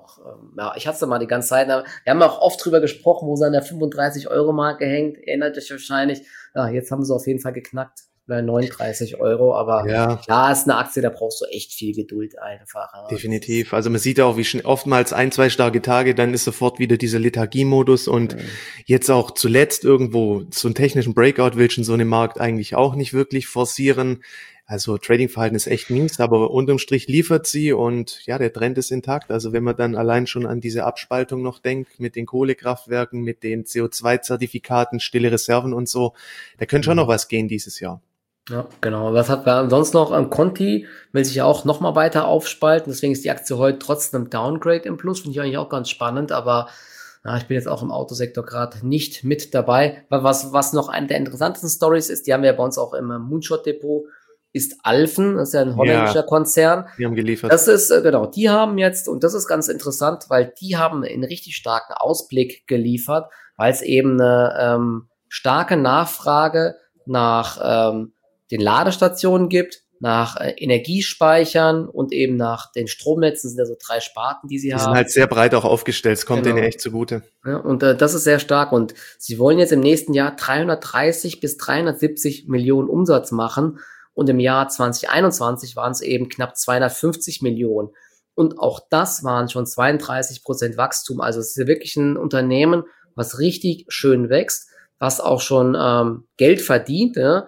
ich hatte es da mal die ganze Zeit, wir haben auch oft drüber gesprochen, wo sie an der 35-Euro-Marke hängt, erinnert euch wahrscheinlich, ja, jetzt haben sie auf jeden Fall geknackt. oder 39 Euro, aber Ja, klar ist eine Aktie, da brauchst du echt viel Geduld einfach. Ja. definitiv. Also man sieht ja auch, wie schon oftmals 1, 2 starke Tage, dann ist sofort wieder dieser Lethargiemodus und jetzt auch zuletzt irgendwo so einen technischen Breakout will schon so eine Markt eigentlich auch nicht wirklich forcieren. Also Tradingverhalten ist echt mies, aber unterm Strich liefert sie und ja, der Trend ist intakt. Also wenn man dann allein schon an diese Abspaltung noch denkt, mit den Kohlekraftwerken, mit den CO2-Zertifikaten, stille Reserven und so, da könnte schon noch was gehen dieses Jahr. Ja, genau. Was hat wir sonst noch? Conti will sich ja auch nochmal weiter aufspalten. Deswegen ist die Aktie heute trotz einem Downgrade im Plus. Finde ich eigentlich auch ganz spannend. Aber ja, ich bin jetzt auch im Autosektor gerade nicht mit dabei. Was noch eine der interessantesten Stories ist, die haben wir bei uns auch im Moonshot-Depot, ist Alfen. Das ist ja ein holländischer Konzern. Die haben geliefert. Das ist, genau, die haben jetzt, und das ist ganz interessant, weil die haben einen richtig starken Ausblick geliefert, weil es eben eine starke Nachfrage nach den Ladestationen gibt, nach Energiespeichern und eben nach den Stromnetzen. Das sind ja so 3 Sparten, die sie haben. Die sind halt sehr breit auch aufgestellt. Es kommt denen echt zugute. Ja, und das ist sehr stark. Und sie wollen jetzt im nächsten Jahr 330 bis 370 Millionen Umsatz machen. Und im Jahr 2021 waren es eben knapp 250 Millionen. Und auch das waren schon 32% Wachstum. Also es ist ja wirklich ein Unternehmen, was richtig schön wächst, was auch schon Geld verdient. Ja.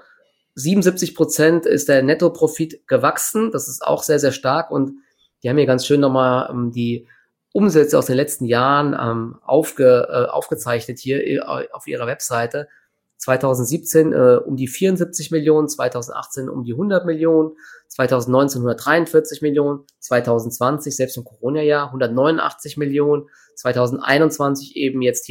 77% ist der Nettoprofit gewachsen. Das ist auch sehr, sehr stark. Und die haben hier ganz schön nochmal die Umsätze aus den letzten Jahren aufgezeichnet hier auf ihrer Webseite. 2017 um die 74 Millionen, 2018 um die 100 Millionen, 2019 143 Millionen, 2020, selbst im Corona-Jahr, 189 Millionen, 2021 eben jetzt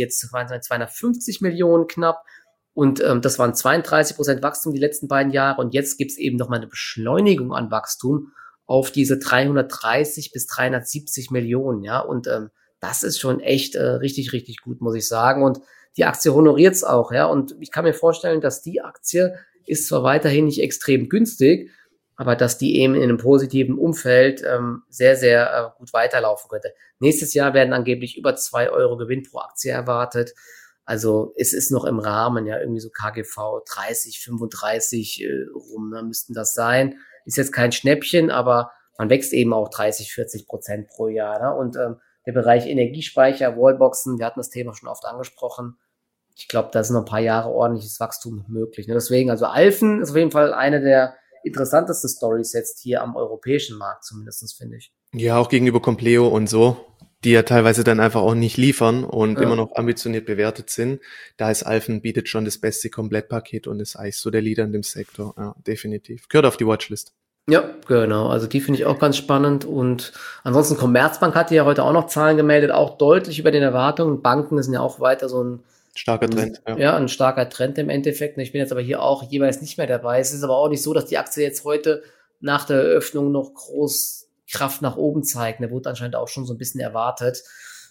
250 Millionen knapp. Und das waren 32% Wachstum die letzten beiden Jahre. Und jetzt gibt's eben nochmal eine Beschleunigung an Wachstum auf diese 330 bis 370 Millionen. Ja, und das ist schon echt richtig, richtig gut, muss ich sagen. Und die Aktie honoriert's auch. Ja, und ich kann mir vorstellen, dass die Aktie ist zwar weiterhin nicht extrem günstig, aber dass die eben in einem positiven Umfeld sehr, sehr gut weiterlaufen könnte. Nächstes Jahr werden angeblich über 2 Euro Gewinn pro Aktie erwartet. Also es ist noch im Rahmen, ja, irgendwie so KGV 30, 35 rum, ne, müssten das sein. Ist jetzt kein Schnäppchen, aber man wächst eben auch 30-40% pro Jahr. Ne? Und der Bereich Energiespeicher, Wallboxen, wir hatten das Thema schon oft angesprochen. Ich glaube, da sind noch ein paar Jahre ordentliches Wachstum möglich. Ne? Deswegen, also Alfen ist auf jeden Fall eine der interessantesten Stories jetzt hier am europäischen Markt, zumindestens finde ich. Ja, auch gegenüber Compleo und so, die ja teilweise dann einfach auch nicht liefern und immer noch ambitioniert bewertet sind. Da ist Alfen bietet schon das beste Komplettpaket und ist eigentlich so der Leader in dem Sektor. Ja, definitiv. Gehört auf die Watchlist. Ja, genau. Also die finde ich auch ganz spannend. Und ansonsten Commerzbank hatte ja heute auch noch Zahlen gemeldet, auch deutlich über den Erwartungen. Banken sind ja auch weiter so ein starker Trend. Ja, ein starker Trend im Endeffekt. Ich bin jetzt aber hier auch jeweils nicht mehr dabei. Es ist aber auch nicht so, dass die Aktie jetzt heute nach der Eröffnung noch groß Kraft nach oben zeigt. Da wurde anscheinend auch schon so ein bisschen erwartet.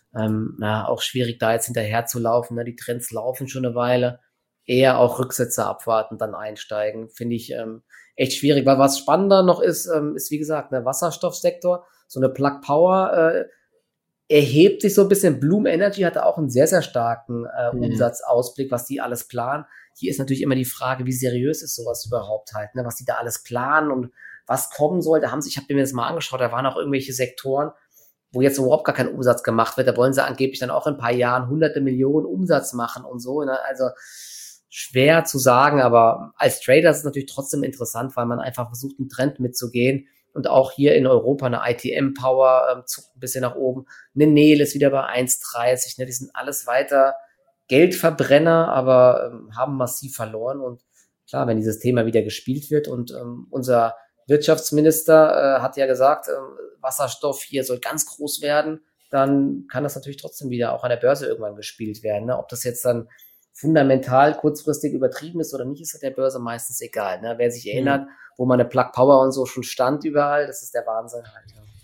Auch schwierig, da jetzt hinterher zu laufen. Ne? Die Trends laufen schon eine Weile. Eher auch Rücksätze abwarten, dann einsteigen. Finde ich echt schwierig. Weil was spannender noch ist wie gesagt, der Wasserstoffsektor. So eine Plug Power erhebt sich so ein bisschen. Bloom Energy hatte auch einen sehr, sehr starken Umsatzausblick, was die alles planen. Hier ist natürlich immer die Frage, wie seriös ist sowas überhaupt halt, ne? Was die da alles planen und was kommen soll. Ich habe mir das mal angeschaut, da waren auch irgendwelche Sektoren, wo jetzt überhaupt gar kein Umsatz gemacht wird. Da wollen sie angeblich dann auch in ein paar Jahren hunderte Millionen Umsatz machen und so. Ne? Also schwer zu sagen, aber als Trader ist es natürlich trotzdem interessant, weil man einfach versucht, einen Trend mitzugehen. Und auch hier in Europa eine ITM Power zuckt ein bisschen nach oben. Eine Nel ist wieder bei 1,30. Ne? Die sind alles weiter Geldverbrenner, aber haben massiv verloren. Und klar, wenn dieses Thema wieder gespielt wird und unser Wirtschaftsminister hat ja gesagt, Wasserstoff hier soll ganz groß werden, dann kann das natürlich trotzdem wieder auch an der Börse irgendwann gespielt werden. Ne? Ob das jetzt dann fundamental kurzfristig übertrieben ist oder nicht, ist der Börse meistens egal. Ne? Wer sich erinnert, wo man eine Plug Power und so schon stand überall, das ist der Wahnsinn halt.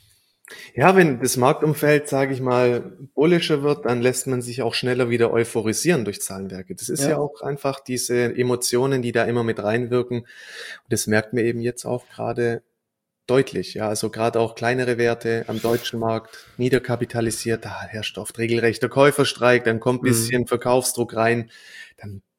Ja, wenn das Marktumfeld, sage ich mal, bullischer wird, dann lässt man sich auch schneller wieder euphorisieren durch Zahlenwerke. Das ist ja auch einfach diese Emotionen, die da immer mit reinwirken. Und das merkt man eben jetzt auch gerade deutlich. Ja, also gerade auch kleinere Werte am deutschen Markt, niederkapitalisiert, da herrscht oft regelrechter Käuferstreik, dann kommt ein bisschen Verkaufsdruck rein, dann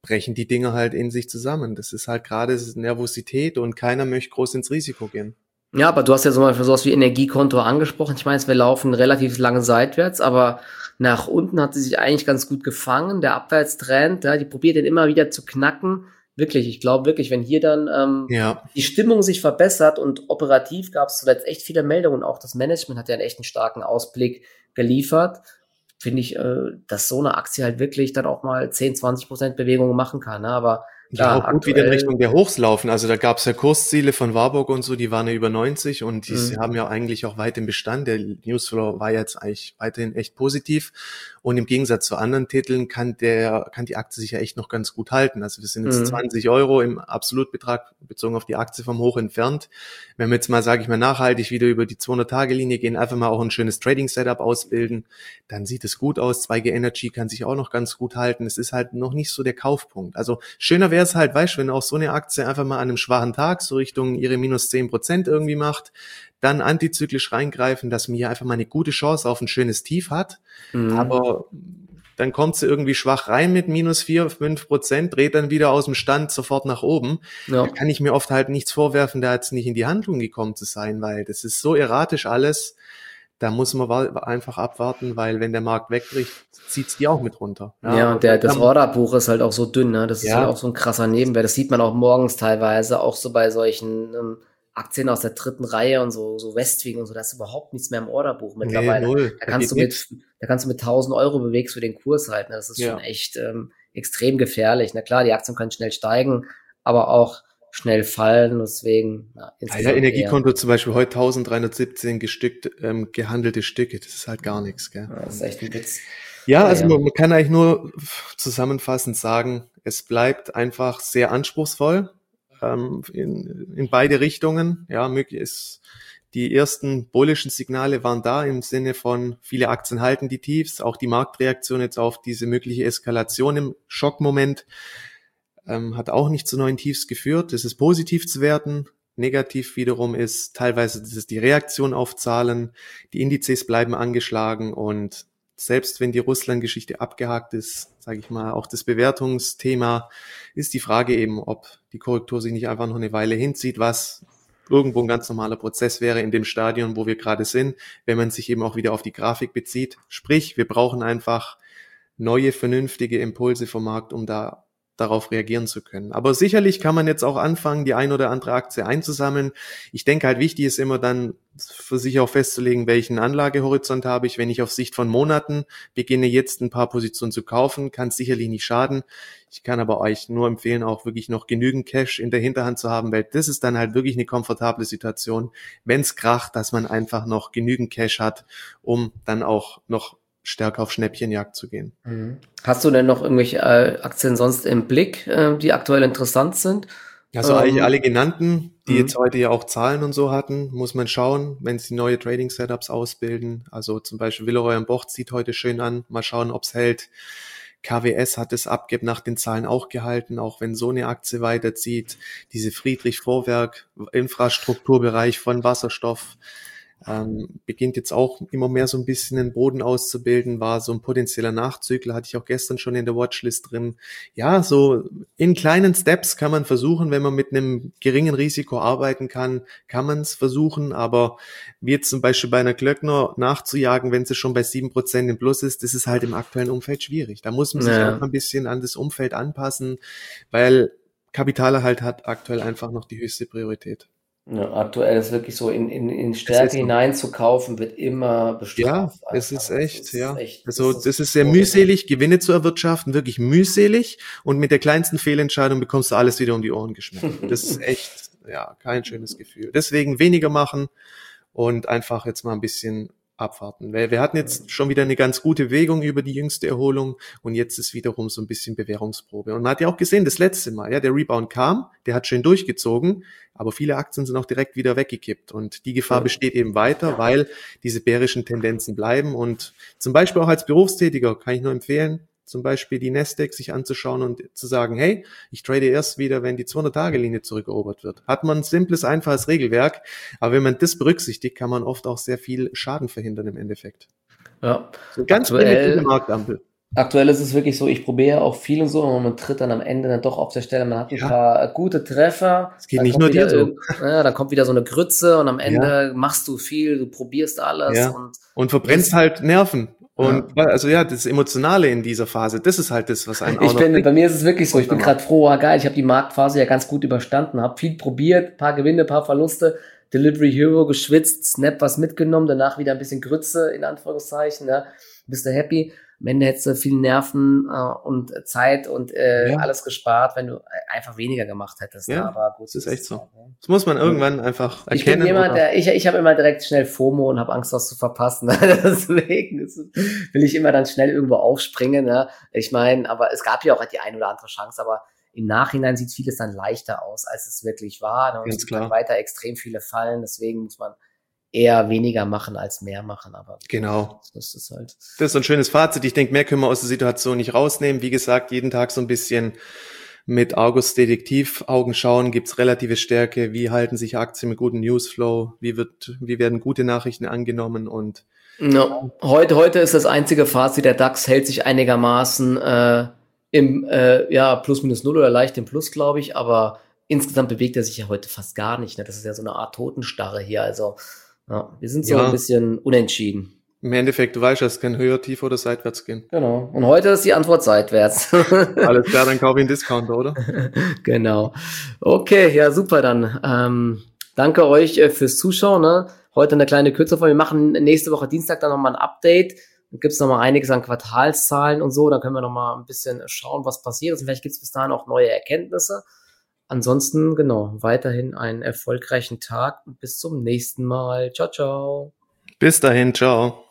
brechen die Dinge halt in sich zusammen. Das ist halt gerade Nervosität und keiner möchte groß ins Risiko gehen. Ja, aber du hast ja zum Beispiel sowas wie Energiekonto angesprochen. Ich meine, wir laufen relativ lange seitwärts, aber nach unten hat sie sich eigentlich ganz gut gefangen. Der Abwärtstrend, ja, die probiert den immer wieder zu knacken. Wirklich, ich glaube wirklich, wenn hier dann die Stimmung sich verbessert und operativ gab es zuletzt echt viele Meldungen, auch das Management hat ja einen echt einen starken Ausblick geliefert, finde ich, dass so eine Aktie halt wirklich dann auch mal 10-20% Bewegungen machen kann. Ne? Aber ja, auch gut wieder in Richtung der Hochs laufen. Also da gab es ja Kursziele von Warburg und so, die waren ja über 90 und die haben ja eigentlich auch weit im Bestand. Der Newsflow war jetzt eigentlich weiterhin echt positiv. Und im Gegensatz zu anderen Titeln kann die Aktie sich ja echt noch ganz gut halten. Also wir sind jetzt 20 Euro im Absolutbetrag bezogen auf die Aktie vom Hoch entfernt. Wenn wir jetzt mal, sage ich mal, nachhaltig wieder über die 200-Tage-Linie gehen, einfach mal auch ein schönes Trading-Setup ausbilden, dann sieht es gut aus. 2G Energy kann sich auch noch ganz gut halten. Es ist halt noch nicht so der Kaufpunkt. Also schöner wäre es halt, weißt du, wenn auch so eine Aktie einfach mal an einem schwachen Tag so Richtung ihre minus 10% irgendwie macht, dann antizyklisch reingreifen, dass mir einfach mal eine gute Chance auf ein schönes Tief hat. Aber dann kommt sie irgendwie schwach rein mit minus 4-5%, dreht dann wieder aus dem Stand sofort nach oben. Ja. Da kann ich mir oft halt nichts vorwerfen, da jetzt nicht in die Handlung gekommen zu sein, weil das ist so erratisch alles. Da muss man einfach abwarten, weil wenn der Markt wegbricht, zieht's die auch mit runter. Ja, und das Orderbuch ist halt auch so dünn, ne? Das ist halt auch so ein krasser Nebenwert. Das sieht man auch morgens teilweise, auch so bei solchen Aktien aus der dritten Reihe und so Westwing und so, da ist überhaupt nichts mehr im Orderbuch mittlerweile. Nee, da kannst du mit 1.000 Euro bewegst du den Kurs halt, ne? Das ist schon echt extrem gefährlich. Na klar, die Aktien können schnell steigen, aber auch schnell fallen, deswegen Energiekonto zum Beispiel heute 1317 gehandelte Stücke, das ist halt gar nichts, gell? Ja, das ist echt ein Witz. Ja, also man kann eigentlich nur zusammenfassend sagen, es bleibt einfach sehr anspruchsvoll in beide Richtungen. Ja, möglich ist, die ersten bullischen Signale waren da im Sinne von, viele Aktien halten die Tiefs, auch die Marktreaktion jetzt auf diese mögliche Eskalation im Schockmoment hat auch nicht zu neuen Tiefs geführt. Das ist positiv zu werten. Negativ wiederum ist teilweise, das ist die Reaktion auf Zahlen. Die Indizes bleiben angeschlagen und selbst wenn die Russland-Geschichte abgehakt ist, sage ich mal, auch das Bewertungsthema, ist die Frage eben, ob die Korrektur sich nicht einfach noch eine Weile hinzieht, was irgendwo ein ganz normaler Prozess wäre in dem Stadion, wo wir gerade sind, wenn man sich eben auch wieder auf die Grafik bezieht. Sprich, wir brauchen einfach neue, vernünftige Impulse vom Markt, um darauf reagieren zu können. Aber sicherlich kann man jetzt auch anfangen, die ein oder andere Aktie einzusammeln. Ich denke halt, wichtig ist immer dann für sich auch festzulegen, welchen Anlagehorizont habe ich. Wenn ich auf Sicht von Monaten beginne, jetzt ein paar Positionen zu kaufen, kann es sicherlich nicht schaden. Ich kann aber euch nur empfehlen, auch wirklich noch genügend Cash in der Hinterhand zu haben, weil das ist dann halt wirklich eine komfortable Situation, wenn es kracht, dass man einfach noch genügend Cash hat, um dann auch noch stärker auf Schnäppchenjagd zu gehen. Hast du denn noch irgendwelche Aktien sonst im Blick, die aktuell interessant sind? Also eigentlich alle genannten, die jetzt heute ja auch Zahlen und so hatten, muss man schauen, wenn sie neue Trading-Setups ausbilden. Also zum Beispiel Villeroy und Boch zieht heute schön an. Mal schauen, ob's hält. KWS hat das Abgib nach den Zahlen auch gehalten, auch wenn so eine Aktie weiterzieht. Diese Friedrich Vorwerk, Infrastrukturbereich von Wasserstoff, beginnt jetzt auch immer mehr so ein bisschen den Boden auszubilden, war so ein potenzieller Nachzügler, hatte ich auch gestern schon in der Watchlist drin. Ja, so in kleinen Steps kann man versuchen, wenn man mit einem geringen Risiko arbeiten kann man es versuchen, aber wie jetzt zum Beispiel bei einer Glöckner nachzujagen, wenn sie schon bei 7% im Plus ist, das ist halt im aktuellen Umfeld schwierig. Da muss man sich auch ein bisschen an das Umfeld anpassen, weil Kapitalerhalt hat aktuell einfach noch die höchste Priorität. Ja, aktuell ist wirklich so, in Stärke hineinzukaufen, wird immer bestraft. Ja, es ist echt, Also das ist sehr mühselig, Gewinne zu erwirtschaften, wirklich mühselig. Und mit der kleinsten Fehlentscheidung bekommst du alles wieder um die Ohren geschmissen. Das ist echt, kein schönes Gefühl. Deswegen weniger machen und einfach jetzt mal ein bisschen abwarten. Weil wir hatten jetzt schon wieder eine ganz gute Bewegung über die jüngste Erholung und jetzt ist wiederum so ein bisschen Bewährungsprobe. Und man hat ja auch gesehen, das letzte Mal, der Rebound kam, der hat schön durchgezogen, aber viele Aktien sind auch direkt wieder weggekippt und die Gefahr besteht eben weiter, weil diese bärischen Tendenzen bleiben und zum Beispiel auch als Berufstätiger kann ich nur empfehlen, zum Beispiel die Nasdaq sich anzuschauen und zu sagen, hey, ich trade erst wieder, wenn die 200-Tage-Linie zurückerobert wird. Hat man ein simples, einfaches Regelwerk, aber wenn man das berücksichtigt, kann man oft auch sehr viel Schaden verhindern im Endeffekt. Ja. So ganz primitive Marktampel. Aktuell ist es wirklich so, ich probiere auch viel und so, aber man tritt dann am Ende dann doch auf der Stelle, man hat ein paar gute Treffer, Es geht dann nicht kommt nur dir wieder so. dann kommt wieder so eine Grütze und am Ja, Ende machst du viel, du probierst alles ja. und Und verbrennst bist, halt Nerven. ja. Und also ja, das Emotionale in dieser Phase, das ist halt das, was einen auch noch Bei mir ist es wirklich so, ich bin runter macht. gerade froh, geil, ich habe die Marktphase ja ganz gut überstanden, habe viel probiert, paar Gewinne, paar Verluste, Delivery Hero geschwitzt, Snap was mitgenommen, danach wieder ein bisschen Grütze, in Anführungszeichen, ja, bist du happy. Am Ende hättest du viel Nerven und Zeit und Ja, alles gespart, wenn du einfach weniger gemacht hättest. Ne? ja, Aber gut, das so ist ist echt es so. halt. Ne? Das muss man Und irgendwann einfach ich bin erkennen jemand, oder ich habe immer direkt schnell FOMO und habe Angst, was zu verpassen. Deswegen will ich immer dann schnell irgendwo aufspringen. Ne? Ich meine, aber es gab ja auch die ein oder andere Chance, aber im Nachhinein sieht vieles dann leichter aus, als es wirklich war. Ne? Und es ganz gibt halt klar. weiter extrem viele Fallen. Deswegen muss man eher weniger machen als mehr machen. Aber Genau. so ist es halt. Das ist so ein schönes Fazit. Ich denke, mehr können wir aus der Situation nicht rausnehmen. Wie gesagt, jeden Tag so ein bisschen mit August Detektiv-Augen schauen. Gibt's relative Stärke? Wie halten sich Aktien mit gutem Newsflow? Wie werden gute Nachrichten angenommen? Und No. Heute ist das einzige Fazit, der DAX hält sich einigermaßen im plus minus null oder leicht im Plus, glaube ich, aber insgesamt bewegt er sich ja heute fast gar nicht. Ne? Das ist ja so eine Art Totenstarre hier. Also ja, wir sind so ein ja, bisschen unentschieden. im Endeffekt, du weißt, es kann höher, tiefer oder seitwärts gehen. Genau. Und heute ist die Antwort seitwärts. Alles klar, dann kaufe ich einen Discounter, oder? Genau. Okay, ja, super dann. Danke euch fürs Zuschauen. Ne? Heute eine kleine Kürze. Wir machen nächste Woche Dienstag dann nochmal ein Update. Dann gibt's noch mal einiges an Quartalszahlen und so. Dann können wir noch mal ein bisschen schauen, was passiert ist. Und vielleicht gibt's bis dahin auch neue Erkenntnisse. Ansonsten, genau, weiterhin einen erfolgreichen Tag und bis zum nächsten Mal. Ciao, ciao. Bis dahin, ciao.